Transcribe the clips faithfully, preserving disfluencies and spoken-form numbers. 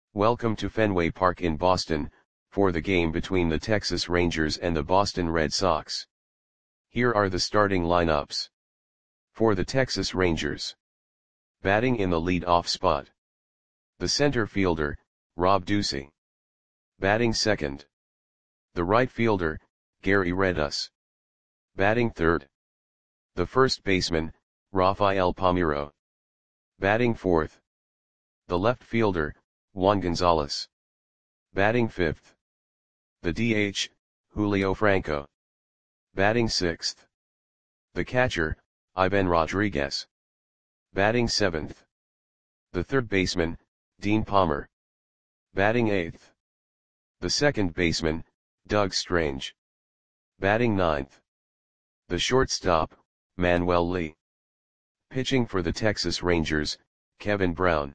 Welcome to Fenway Park in Boston, for the game between the Texas Rangers and the Boston Red Sox. Here are the starting lineups. For the Texas Rangers. Batting in the lead-off spot. The center fielder, Rob Ducey. Batting second. The right fielder, Gary Redus. Batting third. The first baseman, Rafael Palmeiro. Batting fourth. The left fielder, Juan Gonzalez. Batting fifth. The D H, Julio Franco. Batting sixth. The catcher, Ivan Rodriguez. Batting seventh. The third baseman, Dean Palmer. Batting eighth. The second baseman, Doug Strange. Batting ninth. The shortstop, Manuel Lee. Pitching for the Texas Rangers, Kevin Brown.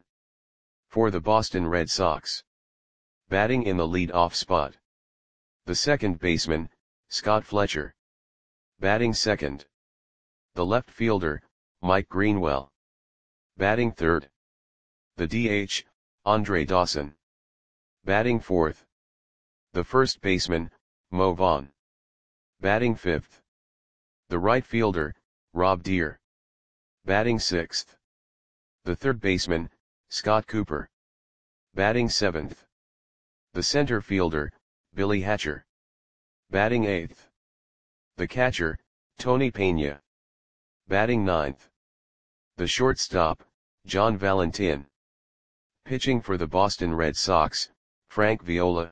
For the Boston Red Sox. Batting in the lead-off spot. The second baseman, Scott Fletcher. Batting second. The left fielder, Mike Greenwell. Batting third. The D H, Andre Dawson. Batting fourth. The first baseman, Mo Vaughn. Batting fifth. The right fielder, Rob Deer. Batting sixth. The third baseman, Scott Cooper. Batting seventh. The center fielder, Billy Hatcher. Batting eighth. The catcher, Tony Pena. Batting ninth. The shortstop, John Valentin. Pitching for the Boston Red Sox, Frank Viola.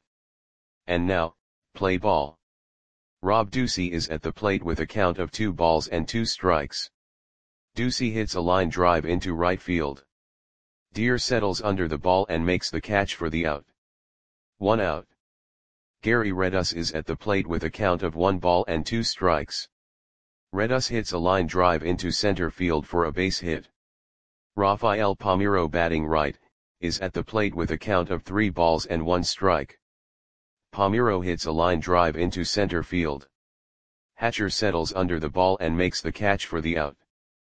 And now, play ball. Rob Ducey is at the plate with a count of two balls and two strikes. Ducey hits a line drive into right field. Deer settles under the ball and makes the catch for the out. One out. Gary Redus is at the plate with a count of one ball and two strikes. Redus hits a line drive into center field for a base hit. Rafael Palmeiro, batting right, is at the plate with a count of three balls and one strike. Palmeiro hits a line drive into center field. Hatcher settles under the ball and makes the catch for the out.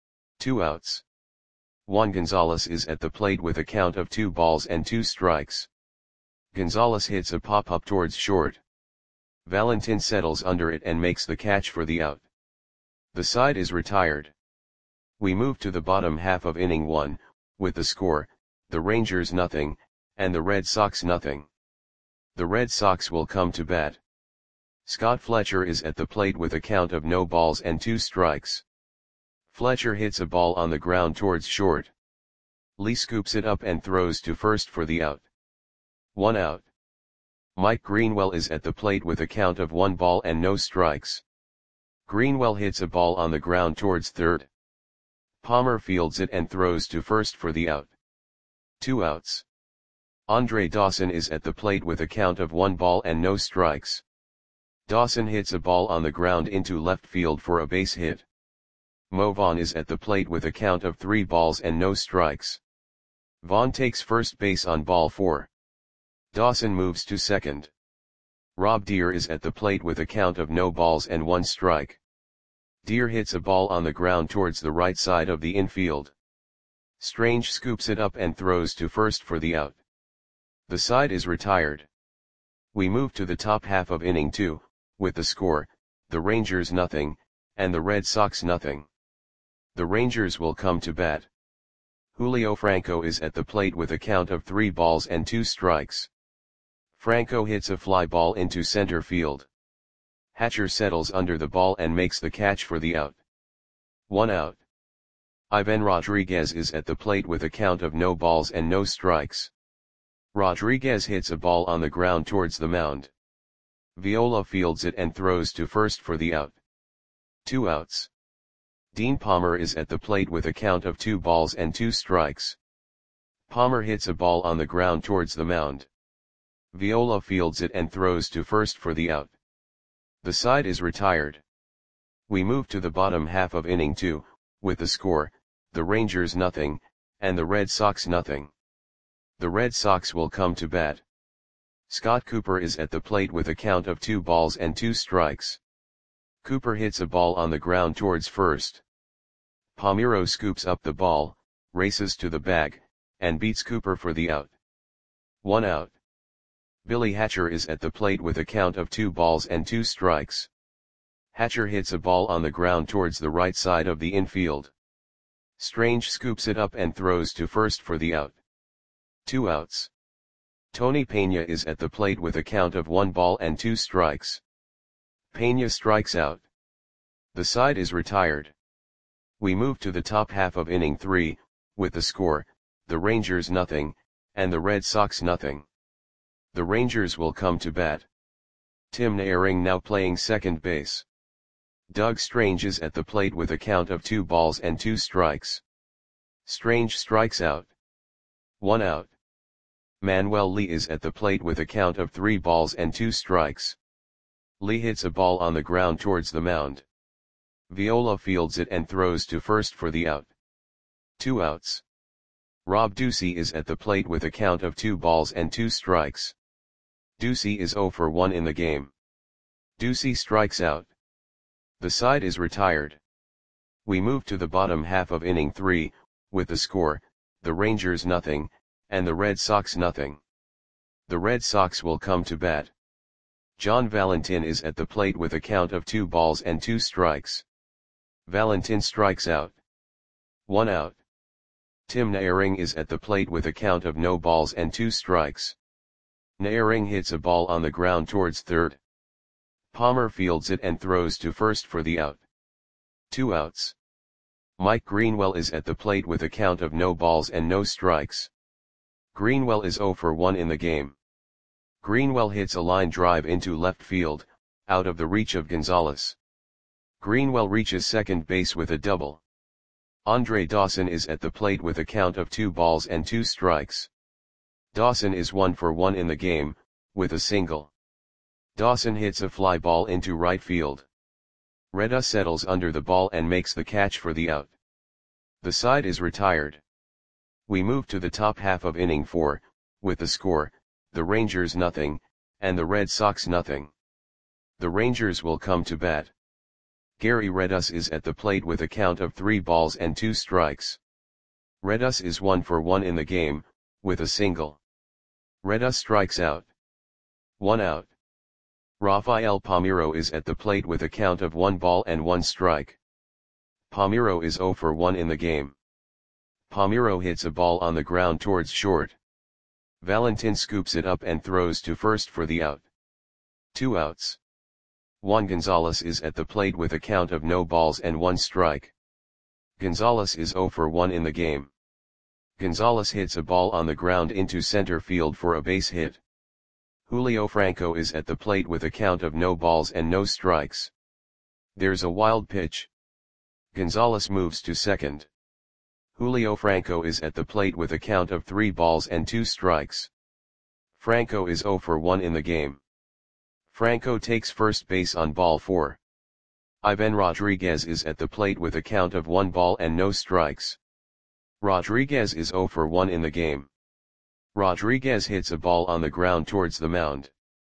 Two outs. Juan Gonzalez is at the plate with a count of two balls and two strikes. Gonzalez hits a pop-up towards short. Valentin settles under it and makes the catch for the out. The side is retired. We move to the bottom half of inning one, with the score, the Rangers nothing, and the Red Sox nothing. The Red Sox will come to bat. Scott Fletcher is at the plate with a count of no balls and two strikes. Fletcher hits a ball on the ground towards short. Lee scoops it up and throws to first for the out. One out. Mike Greenwell is at the plate with a count of one ball and no strikes. Greenwell hits a ball on the ground towards third. Palmer fields it and throws to first for the out. Two outs. Andre Dawson is at the plate with a count of one ball and no strikes. Dawson hits a ball on the ground into left field for a base hit. Mo Vaughn is at the plate with a count of three balls and no strikes. Vaughn takes first base on ball four. Dawson moves to second. Rob Deer is at the plate with a count of no balls and one strike. Deer hits a ball on the ground towards the right side of the infield. Strange scoops it up and throws to first for the out. The side is retired. We move to the top half of inning two, with the score, the Rangers nothing, and the Red Sox nothing. The Rangers will come to bat. Julio Franco is at the plate with a count of three balls and two strikes. Franco hits a fly ball into center field. Hatcher settles under the ball and makes the catch for the out. One out. Ivan Rodriguez is at the plate with a count of no balls and no strikes. Rodriguez hits a ball on the ground towards the mound. Viola fields it and throws to first for the out. Two outs. Dean Palmer is at the plate with a count of two balls and two strikes. Palmer hits a ball on the ground towards the mound. Viola fields it and throws to first for the out. The side is retired. We move to the bottom half of inning two, with the score, the Rangers nothing, and the Red Sox nothing. The Red Sox will come to bat. Scott Cooper is at the plate with a count of two balls and two strikes. Cooper hits a ball on the ground towards first. Palmeiro scoops up the ball, races to the bag, and beats Cooper for the out. One out. Billy Hatcher is at the plate with a count of two balls and two strikes. Hatcher hits a ball on the ground towards the right side of the infield. Strange scoops it up and throws to first for the out. Two outs. Tony Pena is at the plate with a count of one ball and two strikes. Pena strikes out. The side is retired. We move to the top half of inning three, with the score, the Rangers nothing, and the Red Sox nothing. The Rangers will come to bat. Tim Naehring now playing second base. Doug Strange is at the plate with a count of two balls and two strikes. Strange strikes out. One out. Manuel Lee is at the plate with a count of three balls and two strikes. Lee hits a ball on the ground towards the mound. Viola fields it and throws to first for the out. Two outs. Rob Ducey is at the plate with a count of two balls and two strikes. Ducey is oh for one in the game. Ducey strikes out. The side is retired. We move to the bottom half of inning three, with the score, the Rangers nothing, and the Red Sox nothing. The Red Sox will come to bat. John Valentin is at the plate with a count of two balls and two strikes. Valentin strikes out. One out. Tim Naehring is at the plate with a count of no balls and two strikes. Naehring hits a ball on the ground towards third. Palmer fields it and throws to first for the out. Two outs. Mike Greenwell is at the plate with a count of no balls and no strikes. Greenwell is oh for one in the game. Greenwell hits a line drive into left field, out of the reach of Gonzalez. Greenwell reaches second base with a double. Andre Dawson is at the plate with a count of two balls and two strikes. Dawson is one for one in the game, with a single. Dawson hits a fly ball into right field. Reda settles under the ball and makes the catch for the out. The side is retired. We move to the top half of inning four, with the score, the Rangers nothing, and the Red Sox nothing. The Rangers will come to bat. Gary Redus is at the plate with a count of three balls and two strikes. Redus is one for one in the game, with a single. Redus strikes out. One out. Rafael Palmeiro is at the plate with a count of one ball and one strike. Palmeiro is oh for one in the game. Palmeiro hits a ball on the ground towards short. Valentin scoops it up and throws to first for the out. Two outs. Juan Gonzalez is at the plate with a count of no balls and one strike. Gonzalez is oh for one in the game. Gonzalez hits a ball on the ground into center field for a base hit. Julio Franco is at the plate with a count of no balls and no strikes. There's a wild pitch. Gonzalez moves to second. Julio Franco is at the plate with a count of three balls and two strikes. Franco is oh for one in the game. Franco takes first base on ball four. Ivan Rodriguez is at the plate with a count of one ball and no strikes. Rodriguez is oh for one in the game. Rodriguez hits a ball on the ground towards the mound.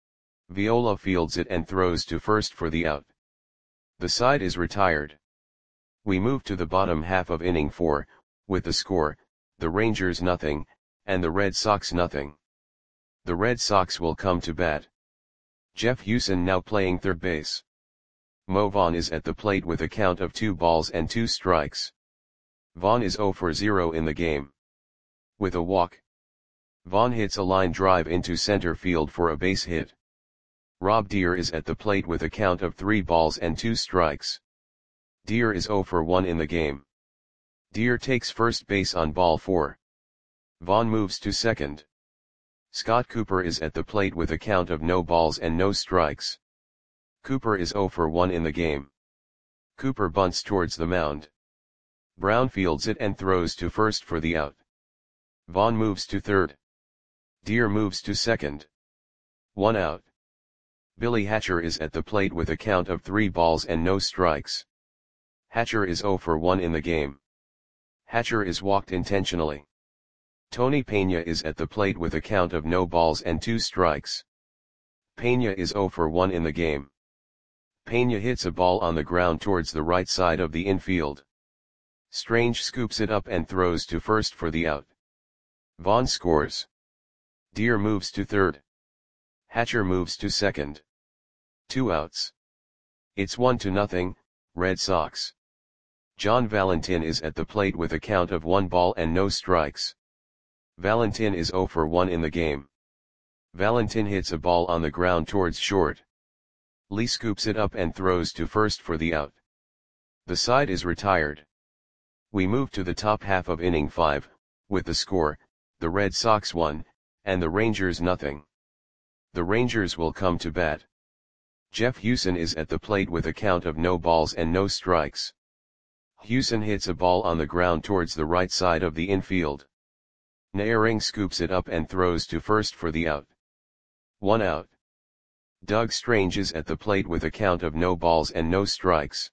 Viola fields it and throws to first for the out. The side is retired. We move to the bottom half of inning four, with the score, the Rangers nothing, and the Red Sox nothing. The Red Sox will come to bat. Jeff Hewson now playing third base. Mo Vaughn is at the plate with a count of two balls and two strikes. Vaughn is oh for zero in the game. With a walk. Vaughn hits a line drive into center field for a base hit. Rob Deer is at the plate with a count of three balls and two strikes. Deer is oh for one in the game. Deer takes first base on ball four. Vaughn moves to second. Scott Cooper is at the plate with a count of no balls and no strikes. Cooper is oh for one in the game. Cooper bunts towards the mound. Brown fields it and throws to first for the out. Vaughn moves to third. Deer moves to second. One out. Billy Hatcher is at the plate with a count of three balls and no strikes. Hatcher is oh for one in the game. Hatcher is walked intentionally. Tony Pena is at the plate with a count of no balls and two strikes. Pena is oh for one in the game. Pena hits a ball on the ground towards the right side of the infield. Strange scoops it up and throws to first for the out. Vaughn scores. Deer moves to third. Hatcher moves to second. Two outs. It's one to nothing, Red Sox. John Valentin is at the plate with a count of one ball and no strikes. Valentin is zero for one in the game. Valentin hits a ball on the ground towards short. Lee scoops it up and throws to first for the out. The side is retired. We move to the top half of inning five, with the score, the Red Sox one, and the Rangers nothing. The Rangers will come to bat. Jeff Hewson is at the plate with a count of no balls and no strikes. Hewson hits a ball on the ground towards the right side of the infield. Naehring scoops it up and throws to first for the out. One out. Doug Strange is at the plate with a count of no balls and no strikes.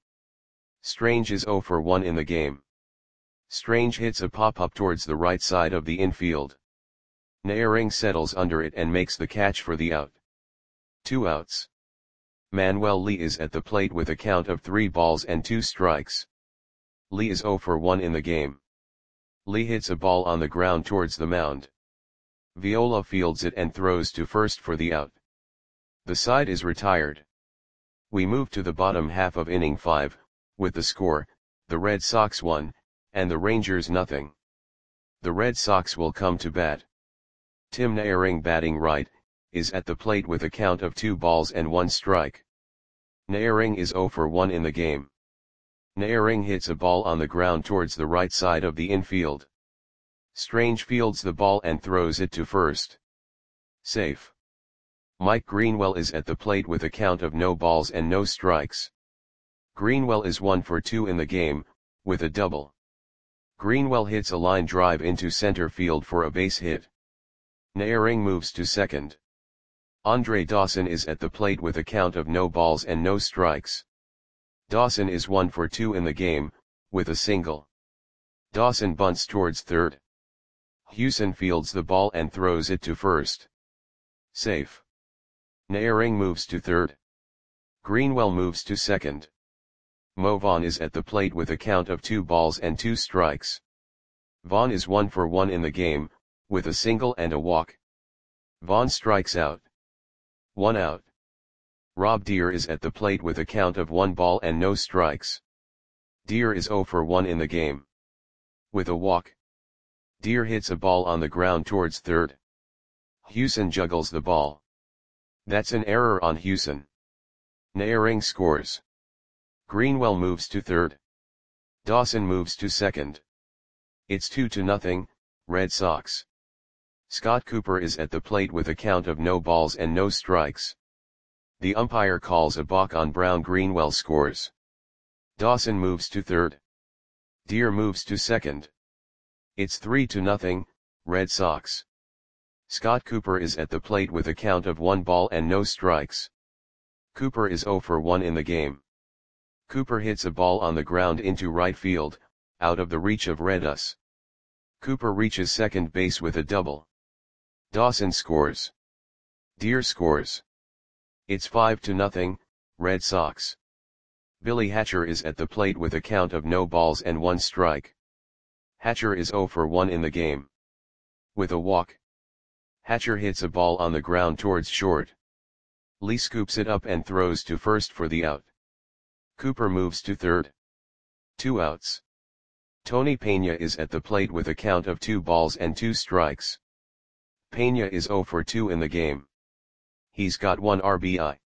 Strange is zero for one in the game. Strange hits a pop-up towards the right side of the infield. Naehring settles under it and makes the catch for the out. Two outs. Manuel Lee is at the plate with a count of three balls and two strikes. Lee is zero for one in the game. Lee hits a ball on the ground towards the mound. Viola fields it and throws to first for the out. The side is retired. We move to the bottom half of inning five, with the score, the Red Sox one, and the Rangers nothing. The Red Sox will come to bat. Tim Naehring, batting right, is at the plate with a count of two balls and one strike. Naehring is zero for one in the game. Naehring hits a ball on the ground towards the right side of the infield. Strange fields the ball and throws it to first. Safe. Mike Greenwell is at the plate with a count of no balls and no strikes. Greenwell is one for two in the game, with a double. Greenwell hits a line drive into center field for a base hit. Naehring moves to second. Andre Dawson is at the plate with a count of no balls and no strikes. Dawson is one for two in the game, with a single. Dawson bunts towards third. Hewson fields the ball and throws it to first. Safe. Naehring moves to third. Greenwell moves to second. Mo Vaughn is at the plate with a count of two balls and two strikes. Vaughn is one for one in the game, with a single and a walk. Vaughn strikes out. One out. Rob Deer is at the plate with a count of one ball and no strikes. Deer is zero for one in the game. With a walk. Deer hits a ball on the ground towards third. Hewson juggles the ball. That's an error on Hewson. Naehring scores. Greenwell moves to third. Dawson moves to second. It's two to nothing, Red Sox. Scott Cooper is at the plate with a count of no balls and no strikes. The umpire calls a balk on Brown. Greenwell scores. Dawson moves to third. Deer moves to second. It's three to nothing, Red Sox. Scott Cooper is at the plate with a count of one ball and no strikes. Cooper is zero for one in the game. Cooper hits a ball on the ground into right field, out of the reach of Redus. Cooper reaches second base with a double. Dawson scores. Deer scores. It's five to nothing, Red Sox. Billy Hatcher is at the plate with a count of no balls and one strike. Hatcher is zero for one in the game. With a walk. Hatcher hits a ball on the ground towards short. Lee scoops it up and throws to first for the out. Cooper moves to third. Two outs. Tony Pena is at the plate with a count of two balls and two strikes. Pena is zero for two in the game. He's got one R B I.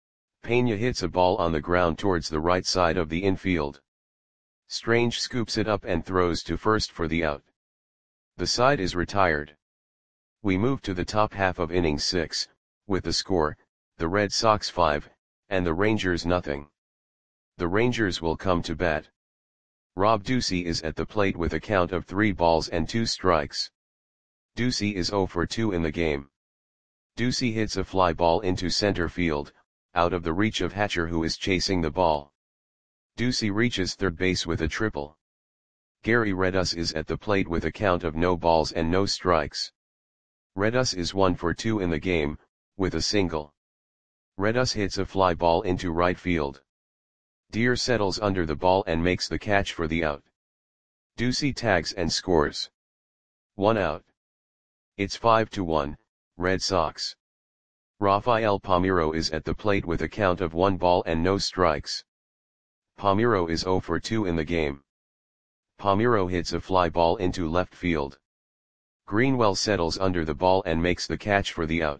Pena hits a ball on the ground towards the right side of the infield. Strange scoops it up and throws to first for the out. The side is retired. We move to the top half of inning six, with the score, the Red Sox five, and the Rangers nothing. The Rangers will come to bat. Rob Ducey is at the plate with a count of three balls and two strikes. Ducey is zero for two in the game. Ducey hits a fly ball into center field, out of the reach of Hatcher, who is chasing the ball. Ducey reaches third base with a triple. Gary Redus is at the plate with a count of no balls and no strikes. Redus is one for two in the game, with a single. Redus hits a fly ball into right field. Deer settles under the ball and makes the catch for the out. Ducey tags and scores. One out. It's five to one, Red Sox. Rafael Palmeiro is at the plate with a count of one ball and no strikes. Palmeiro is zero for two in the game. Palmeiro hits a fly ball into left field. Greenwell settles under the ball and makes the catch for the out.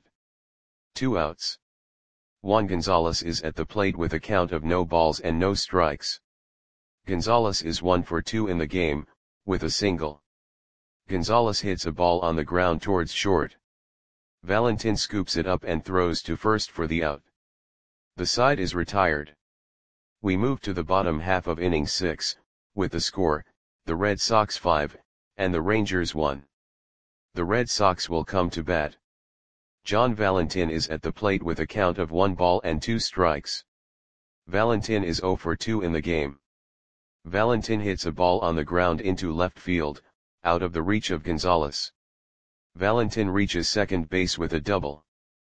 Two outs. Juan Gonzalez is at the plate with a count of no balls and no strikes. Gonzalez is one for two in the game, with a single. Gonzalez hits a ball on the ground towards short. Valentin scoops it up and throws to first for the out. The side is retired. We move to the bottom half of inning six, with the score, the Red Sox five, and the Rangers one. The Red Sox will come to bat. John Valentin is at the plate with a count of one ball and two strikes. Valentin is zero for two in the game. Valentin hits a ball on the ground into left field, out of the reach of Gonzalez. Valentin reaches second base with a double.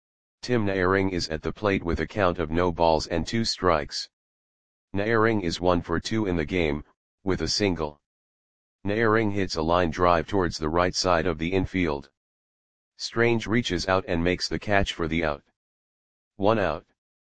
Tim Naehring is at the plate with a count of no balls and two strikes. Naehring is one for two in the game, with a single. Naehring hits a line drive towards the right side of the infield. Strange reaches out and makes the catch for the out. One out.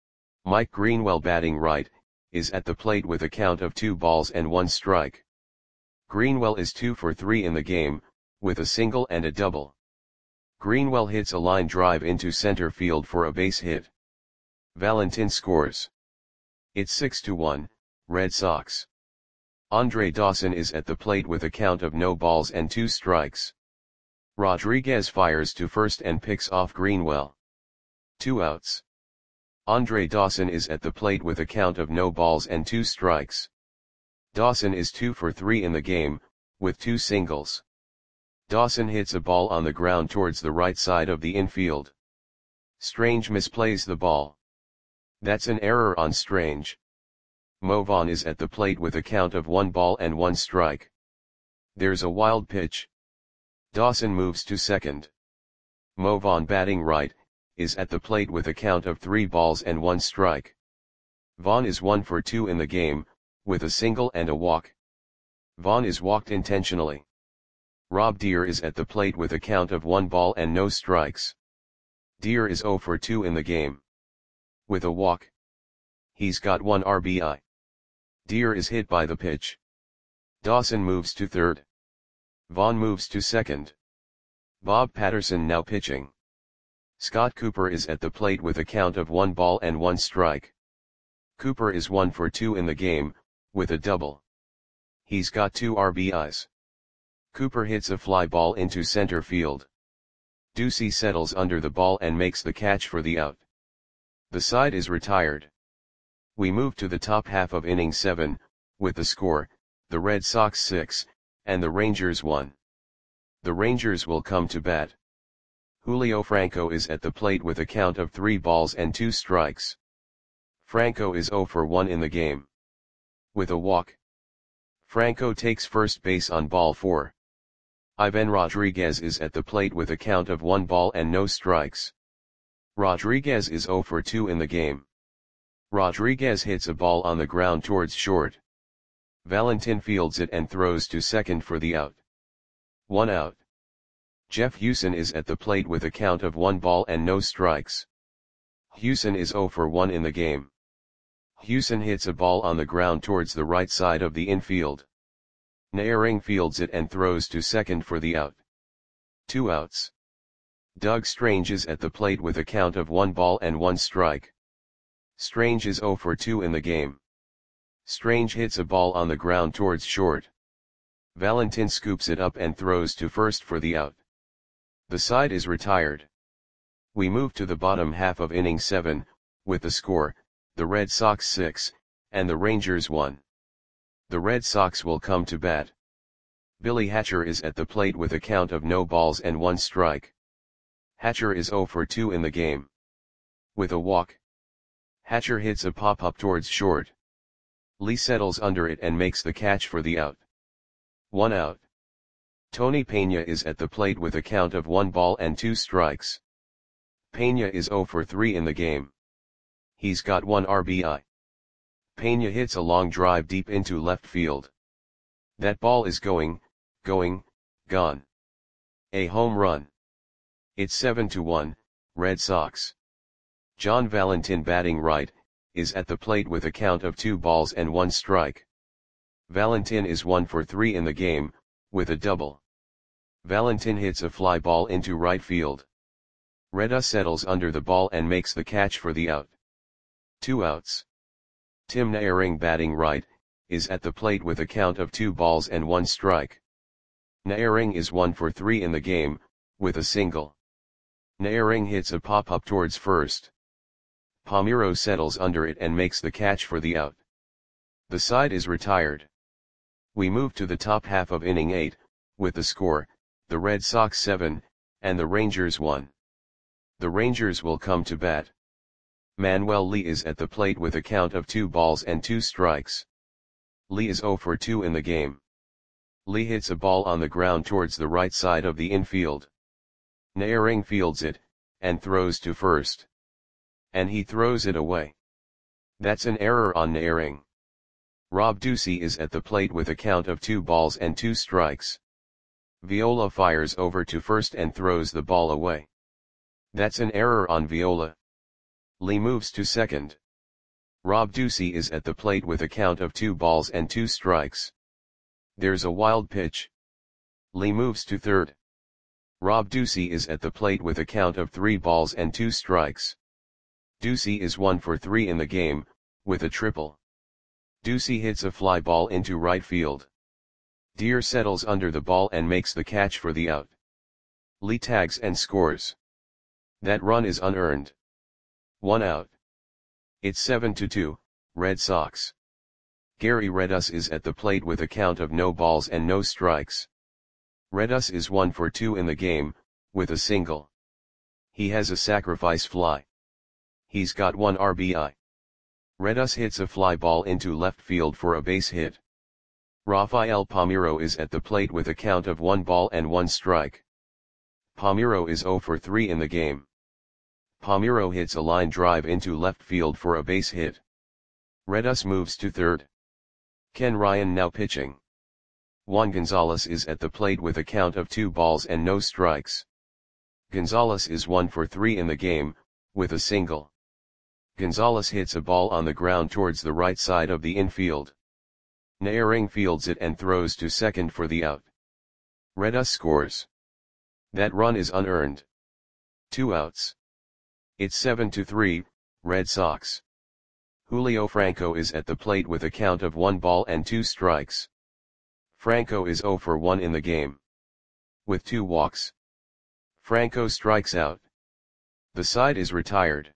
Mike Greenwell, batting right, is at the plate with a count of two balls and one strike. Greenwell is two for three in the game, with a single and a double. Greenwell hits a line drive into center field for a base hit. Valentin scores. It's six to one, Red Sox. Andre Dawson is at the plate with a count of no balls and two strikes. Rodriguez fires to first and picks off Greenwell. Two outs. Andre Dawson is at the plate with a count of no balls and two strikes. Dawson is two for three in the game, with two singles. Dawson hits a ball on the ground towards the right side of the infield. Strange misplays the ball. That's an error on Strange. Mo Vaughn is at the plate with a count of one ball and one strike. There's a wild pitch. Dawson moves to second. Mo Vaughn, batting right, is at the plate with a count of three balls and one strike. Vaughn is one for two in the game, with a single and a walk. Vaughn is walked intentionally. Rob Deer is at the plate with a count of one ball and no strikes. Deer is zero for two in the game. With a walk. He's got one R B I. Deer is hit by the pitch. Dawson moves to third. Vaughn moves to second. Bob Patterson now pitching. Scott Cooper is at the plate with a count of one ball and one strike. Cooper is one for two in the game, with a double. He's got two R B Is. Cooper hits a fly ball into center field. Ducey settles under the ball and makes the catch for the out. The side is retired. We move to the top half of inning seven, with the score, the Red Sox six, and the Rangers one. The Rangers will come to bat. Julio Franco is at the plate with a count of three balls and two strikes. Franco is zero for one in the game. With a walk. Franco takes first base on ball four. Ivan Rodriguez is at the plate with a count of one ball and no strikes. Rodriguez is zero for two in the game. Rodriguez hits a ball on the ground towards short. Valentin fields it and throws to second for the out. One out. Jeff Hewson is at the plate with a count of one ball and no strikes. Hewson is zero for one in the game. Hewson hits a ball on the ground towards the right side of the infield. Naehring fields it and throws to second for the out. Two outs. Doug Strange is at the plate with a count of one ball and one strike. Strange is zero for two in the game. Strange hits a ball on the ground towards short. Valentin scoops it up and throws to first for the out. The side is retired. We move to the bottom half of inning seven, with the score, the Red Sox six, and the Rangers one. The Red Sox will come to bat. Billy Hatcher is at the plate with a count of no balls and one strike. Hatcher is zero for two in the game. With a walk. Hatcher hits a pop-up towards short. Lee settles under it and makes the catch for the out. One out. Tony Peña is at the plate with a count of one ball and two strikes. Peña is zero for three in the game. He's got one R B I. Peña hits a long drive deep into left field. That ball is going, going, gone. A home run. It's seven to one, Red Sox. John Valentin batting right, is at the plate with a count of two balls and one strike. Valentin is one for three in the game, with a double. Valentin hits a fly ball into right field. Reda settles under the ball and makes the catch for the out. Two outs. Tim Naehring batting right, is at the plate with a count of two balls and one strike. Naehring is one for three in the game, with a single. Naehring hits a pop-up towards first. Palmeiro settles under it and makes the catch for the out. The side is retired. We move to the top half of inning eight, with the score, the Red Sox seven, and the Rangers one. The Rangers will come to bat. Manuel Lee is at the plate with a count of two balls and two strikes. Lee is zero for two in the game. Lee hits a ball on the ground towards the right side of the infield. Naehring fields it, and throws to first. And he throws it away. That's an error on Naehring. Rob Ducey is at the plate with a count of two balls and two strikes. Viola fires over to first and throws the ball away. That's an error on Viola. Lee moves to second. Rob Ducey is at the plate with a count of two balls and two strikes. There's a wild pitch. Lee moves to third. Rob Ducey is at the plate with a count of three balls and two strikes. Ducey is one for three in the game, with a triple. Ducey hits a fly ball into right field. Deer settles under the ball and makes the catch for the out. Lee tags and scores. That run is unearned. One out. It's seven to two, Red Sox. Gary Redus is at the plate with a count of no balls and no strikes. Redus is one for two in the game, with a single. He has a sacrifice fly. He's got one R B I. Redus hits a fly ball into left field for a base hit. Rafael Palmeiro is at the plate with a count of one ball and one strike. Palmeiro is zero for three in the game. Palmeiro hits a line drive into left field for a base hit. Redus moves to third. Ken Ryan now pitching. Juan Gonzalez is at the plate with a count of two balls and no strikes. Gonzalez is one for three in the game, with a single. Gonzalez hits a ball on the ground towards the right side of the infield. Naehring fields it and throws to second for the out. Redus scores. That run is unearned. Two outs. It's seven to three, Red Sox. Julio Franco is at the plate with a count of one ball and two strikes. Franco is zero for one in the game. With two walks. Franco strikes out. The side is retired.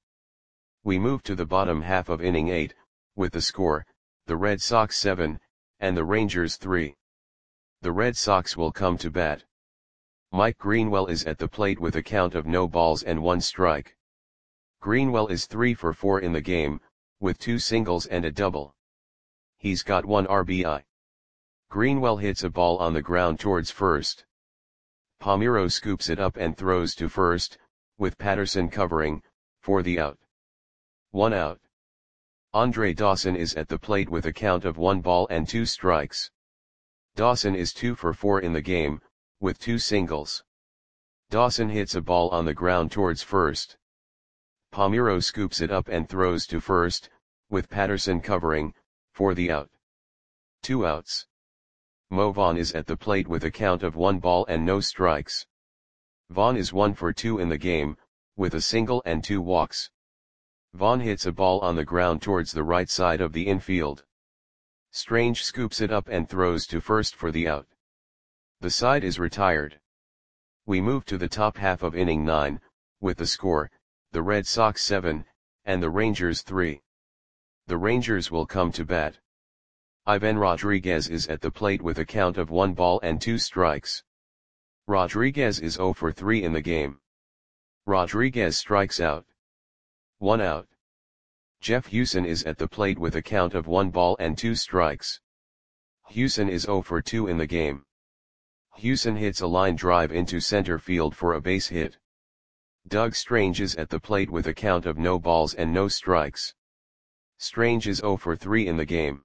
We move to the bottom half of inning eight, with the score, the Red Sox seven, and the Rangers three. The Red Sox will come to bat. Mike Greenwell is at the plate with a count of no balls and one strike. Greenwell is three for four in the game, with two singles and a double. He's got one R B I. Greenwell hits a ball on the ground towards first. Palmeiro scoops it up and throws to first, with Patterson covering, for the out. One out. Andre Dawson is at the plate with a count of one ball and two strikes. Dawson is two for four in the game, with two singles. Dawson hits a ball on the ground towards first. Palmeiro scoops it up and throws to first, with Patterson covering, for the out. Two outs. Mo Vaughn is at the plate with a count of one ball and no strikes. Vaughn is one for two in the game, with a single and two walks. Vaughn hits a ball on the ground towards the right side of the infield. Strange scoops it up and throws to first for the out. The side is retired. We move to the top half of inning nine, with the score, the Red Sox seven, and the Rangers three. The Rangers will come to bat. Ivan Rodriguez is at the plate with a count of one ball and two strikes. Rodriguez is zero for three in the game. Rodriguez strikes out. One out. Jeff Hewson is at the plate with a count of one ball and two strikes. Hewson is zero for two in the game. Hewson hits a line drive into center field for a base hit. Doug Strange is at the plate with a count of no balls and no strikes. Strange is zero for three in the game.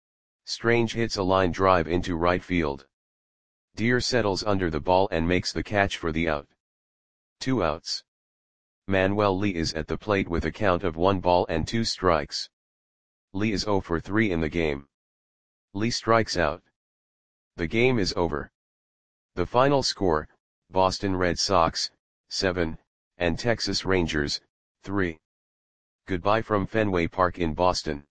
Strange hits a line drive into right field. Deer settles under the ball and makes the catch for the out. Two outs. Manuel Lee is at the plate with a count of one ball and two strikes. Lee is zero for three in the game. Lee strikes out. The game is over. The final score, Boston Red Sox, seven, and Texas Rangers, three. Goodbye from Fenway Park in Boston.